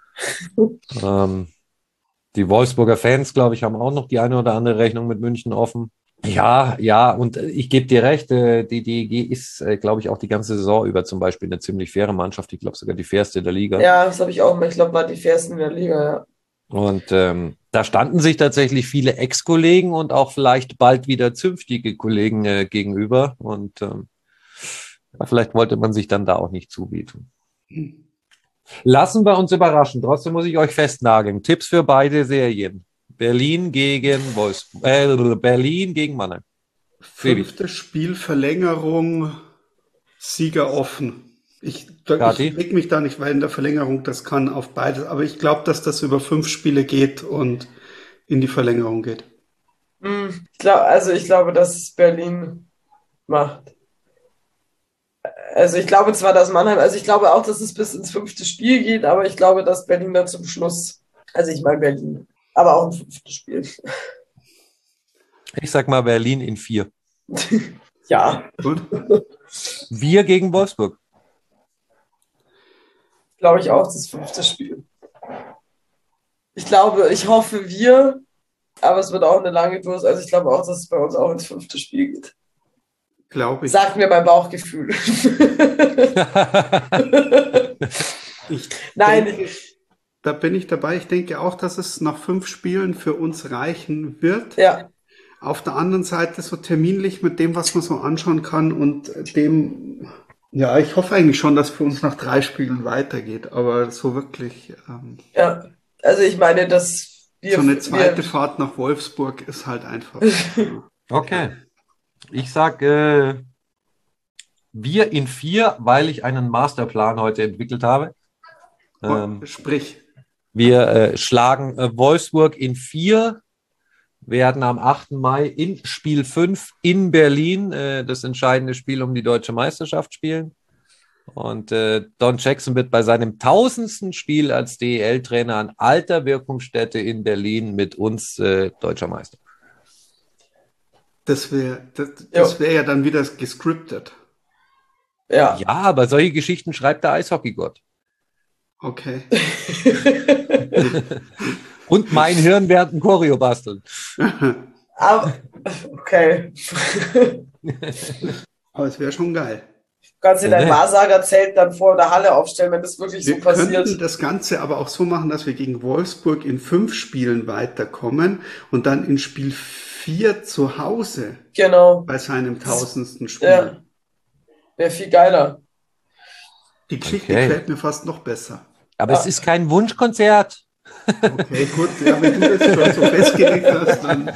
Die Wolfsburger Fans, glaube ich, haben auch noch die eine oder andere Rechnung mit München offen. Ja, und ich gebe dir recht, die DEG ist, glaube ich, auch die ganze Saison über zum Beispiel eine ziemlich faire Mannschaft. Ich glaube sogar die fairste der Liga. Ja, das habe ich auch mal. Ich glaube, war die fairsten in der Liga, ja. Und da standen sich tatsächlich viele Ex-Kollegen und auch vielleicht bald wieder zünftige Kollegen gegenüber. Und vielleicht wollte man sich dann da auch nicht zubieten. Lassen wir uns überraschen. Trotzdem muss ich euch festnageln. Tipps für beide Serien. Berlin gegen Berlin gegen Mannheim. 5. Spiel, Verlängerung, Sieger offen. Ich Kati? leg mich da nicht, weil in der Verlängerung das kann auf beides. Aber ich glaube, dass das über 5 Spiele geht und in die Verlängerung geht. Ich glaube, dass es Berlin macht. Also ich glaube zwar, dass Mannheim, also ich glaube auch, dass es bis ins 5. Spiel geht, aber ich glaube, dass Berlin dann zum Schluss, also ich meine Berlin, aber auch ein 5. Spiel. Ich sag mal Berlin in 4. Ja, Gut? Wir gegen Wolfsburg. glaube ich auch, das 5. Spiel. Ich hoffe wir, aber es wird auch eine lange Durst, also ich glaube auch, dass es bei uns auch ins 5. Spiel geht. Glaube ich. Sagt mir mein Bauchgefühl. Ich Nein, denke, da bin ich dabei. Ich denke auch, dass es nach 5 Spielen für uns reichen wird. ja, Auf der anderen Seite so terminlich mit dem, was man so anschauen kann und dem, ja, ich hoffe eigentlich schon, dass für uns nach 3 Spielen weitergeht, aber so wirklich, ja. Also ich meine, dass so eine zweite Fahrt nach Wolfsburg ist halt einfach. Okay. Ich sag wir in 4, weil ich einen Masterplan heute entwickelt habe. Sprich, Wir schlagen Wolfsburg in 4, werden am 8. Mai in Spiel 5 in Berlin das entscheidende Spiel um die deutsche Meisterschaft spielen. Und Don Jackson wird bei seinem 1000. Spiel als DEL-Trainer an alter Wirkungsstätte in Berlin mit uns deutscher Meister. das wäre ja dann wieder gescriptet. Ja. Ja, aber solche Geschichten schreibt der Eishockeygott. Okay. Und mein Hirn wird ein Choreo basteln. Aber, okay. Aber es wäre schon geil. Du kannst dir dein Wahrsagerzelt dann vor der Halle aufstellen, wenn das wirklich so Wir könnten passiert. das Ganze aber auch so machen, dass wir gegen Wolfsburg in 5 Spielen weiterkommen und dann in Spiel 4 zu Hause Genau. bei seinem 1000. Spiel. Ja. Wäre viel geiler. Die Geschichte Okay. gefällt mir fast noch besser. Aber es ist kein Wunschkonzert. Okay, gut. Ja, wenn du das schon so festgelegt hast, dann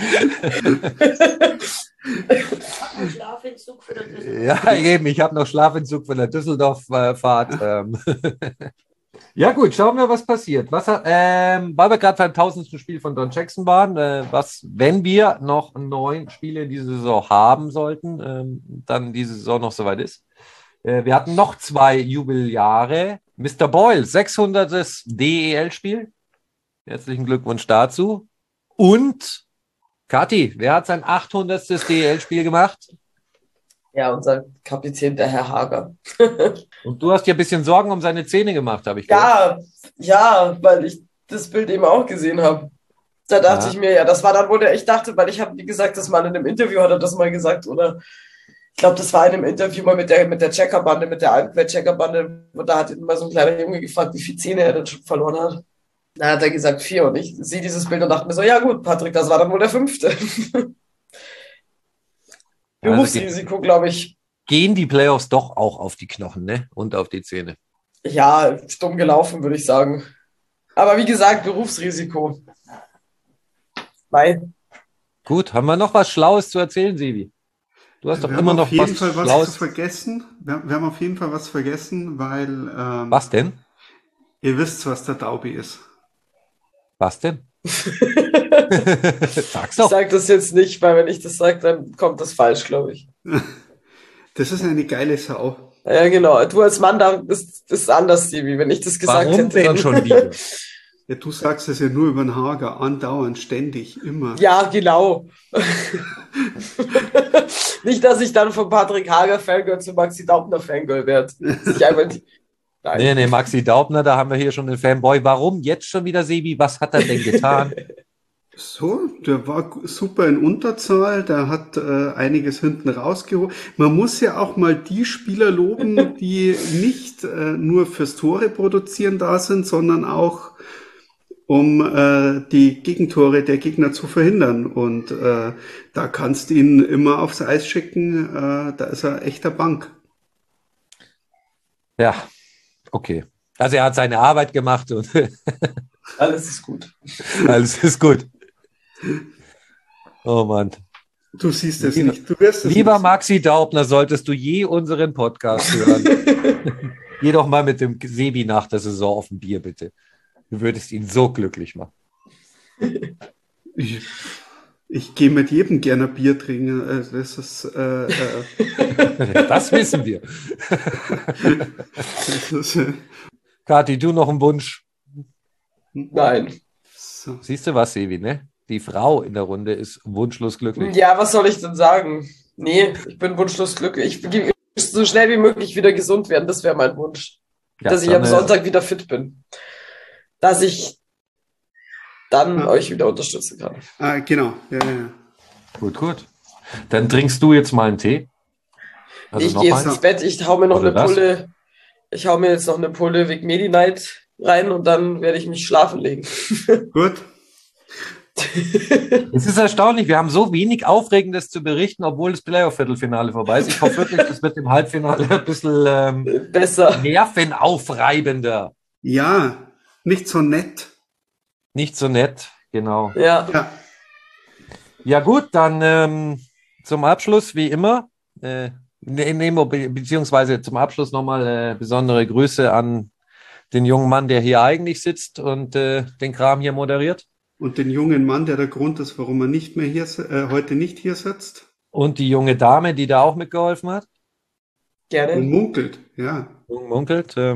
Schlafentzug für den Düsseldorf. Ja, eben. Ich habe noch Schlafentzug von der Düsseldorf-Fahrt. Ja gut, schauen wir, was passiert. Weil wir gerade beim 1000. Spiel von Don Jackson waren, wenn wir noch 9 Spiele in dieser Saison haben sollten, dann diese Saison noch soweit ist. Wir hatten noch 2 Jubeljahre. Mr. Boyle, 600. DEL-Spiel. Herzlichen Glückwunsch dazu. Und Kathi, wer hat sein 800. DEL-Spiel gemacht? Ja, unser Kapitän, der Herr Hager. Und du hast dir ein bisschen Sorgen um seine Zähne gemacht, habe ich gehört. Ja, weil ich das Bild eben auch gesehen habe. Da dachte ich mir, ja, das war dann, wo der, ich dachte, weil ich habe, wie gesagt, das mal in einem Interview hat er das mal gesagt, oder ich glaube, das war in einem Interview mal mit der Checkerbande, mit der Alpenwelt-Checkerbande, und da hat ihn mal so ein kleiner Junge gefragt, wie viele Zähne er denn schon verloren hat. Da hat er gesagt 4, und ich sehe dieses Bild und dachte mir so, ja gut, Patrick, das war dann wohl der 5. Berufsrisiko, glaube ich. Gehen die Playoffs doch auch auf die Knochen, ne? Und auf die Zähne. Ja, stumm gelaufen, würde ich sagen. Aber wie gesagt, Berufsrisiko. Nein. Gut, haben wir noch was Schlaues zu erzählen, Sivi? Du hast doch immer noch auf jeden Fall was Schlaues. zu vergessen. Wir haben auf jeden Fall was vergessen, weil Was denn? ihr wisst, was der Daubi ist. Was denn? Sag's Ich doch. sage das jetzt nicht, weil wenn ich das sage, dann kommt das falsch, glaube ich. Das ist eine geile Sau. Ja, genau. Du als Mann, da ist anders, Stevie. Wenn ich das gesagt Warum hätte, denn dann schon wieder? Ja, du sagst es ja nur über den Hager, andauernd, ständig, immer. Ja, genau. Nicht, dass ich dann von Patrick Hager Fangirl zu Maxi Daubner Fangirl werde. Nein. Nee, Maxi Daubner, da haben wir hier schon einen Fanboy. Warum jetzt schon wieder, Sebi? Was hat er denn getan? So, der war super in Unterzahl, der hat einiges hinten rausgeholt. Man muss ja auch mal die Spieler loben, die nicht nur fürs Tore produzieren da sind, sondern auch um die Gegentore der Gegner zu verhindern. Und da kannst du ihn immer aufs Eis schicken, da ist er echter Bank. Ja, okay. Also er hat seine Arbeit gemacht und Alles ist gut. alles ist gut. Oh Mann. Du siehst es nicht, du wirst es Lieber nicht. Maxi Daubner, solltest du je unseren Podcast hören. Geh doch mal mit dem Sebi nach der Saison auf ein Bier, bitte. Du würdest ihn so glücklich machen. Ich gehe mit jedem gerne Bier trinken. Das ist, Das wissen wir. das ist Kathi, du noch einen Wunsch? Nein. so. Siehst du was, Sebi, ne? Die Frau in der Runde ist wunschlos glücklich. Ja, was soll ich denn sagen? Nee, ich bin wunschlos glücklich. Ich will so schnell wie möglich wieder gesund werden. Das wäre mein Wunsch. Ja, Dass ich dann, am Sonntag wieder fit bin. Dass ich dann euch wieder unterstützen kann. Genau. Ja. Gut. Dann trinkst du jetzt mal einen Tee. Also Ich noch gehe jetzt eins? ins Bett, ich hau mir noch Oder eine das? Pulle. Ich hau mir jetzt noch eine Pulle Vic Medi-Night rein und dann werde ich mich schlafen legen. Gut. Es ist erstaunlich, wir haben so wenig Aufregendes zu berichten, obwohl das Playoff-Viertelfinale vorbei ist. Ich hoffe wirklich, das wird im Halbfinale ein bisschen Besser. nervenaufreibender. Ja, nicht so nett. Nicht so nett, genau. Ja. Ja. Ja gut, dann zum Abschluss wie immer, beziehungsweise zum Abschluss nochmal besondere Grüße an den jungen Mann, der hier eigentlich sitzt und den Kram hier moderiert. Und den jungen Mann, der Grund ist, warum er nicht mehr hier, heute nicht hier sitzt Und die junge Dame, die da auch mitgeholfen hat. und Gerne. munkelt. Ja. Munkelt. Ja.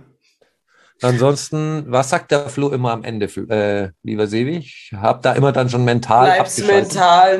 Ansonsten, was sagt der Flo immer am Ende, lieber Sevi? Ich habe da immer dann schon mental Bleibst abgeschaltet.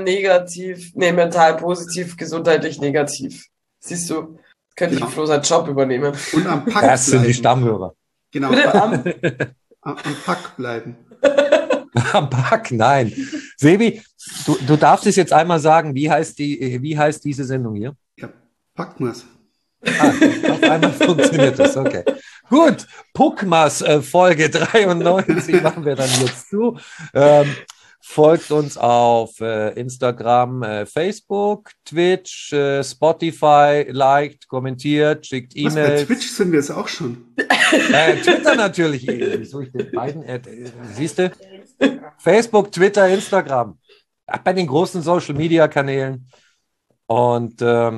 mental positiv, gesundheitlich negativ. Siehst du, könnte Genau. ich Flo seinen Job übernehmen. Und am Pack Das sind die bleiben. Stammhörer. Genau. Bitte, Am Pack bleiben. Am Pack, nein. Sebi, du darfst es jetzt einmal sagen, wie heißt diese Sendung hier? Ja, packt mal's. Auf einmal funktioniert das, okay. Gut, Puckmas Folge 93 machen wir dann jetzt zu. Folgt uns auf Instagram, Facebook, Twitch, Spotify, liked, kommentiert, schickt Was, bei E-Mails. Twitch sind wir jetzt auch schon. Twitter natürlich. Wieso ich den beiden? Siehst du? Facebook, Twitter, Instagram. Bei den großen Social-Media-Kanälen. Und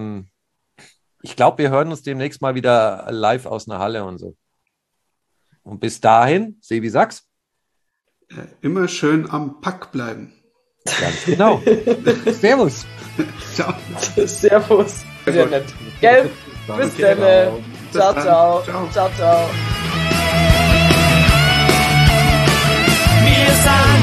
ich glaube, wir hören uns demnächst mal wieder live aus einer Halle und so. Und bis dahin, Sebi, sag's. Immer schön am Pack bleiben. Ganz genau. Servus. Ciao. Servus. Sehr nett. Gell? Bis Okay. dann. Ciao, dann. ciao. Ciao. Ciao, ciao. Wir sind